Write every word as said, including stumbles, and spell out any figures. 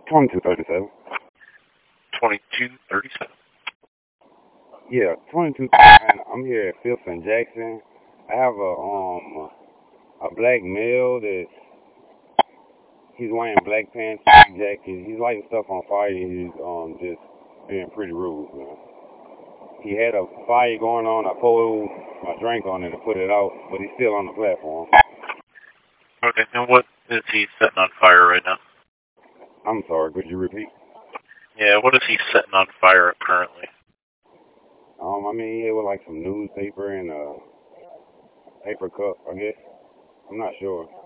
twenty-two thirty-seven. twenty-two thirty-seven. Yeah, twenty-two thirty-seven. I'm here at Fifth and Jackson. I have a um a black male that he's wearing black pants, black jacket. He's lighting stuff on fire. He's um just being pretty rude, man. He had a fire going on. I poured my drink on it to put it out, but he's still on the platform. Okay, and what is he setting on fire right now? I'm sorry, could you repeat? Yeah, what is he setting on fire currently? Um, I mean, he had with like some newspaper and a paper cup, I guess. I'm not sure.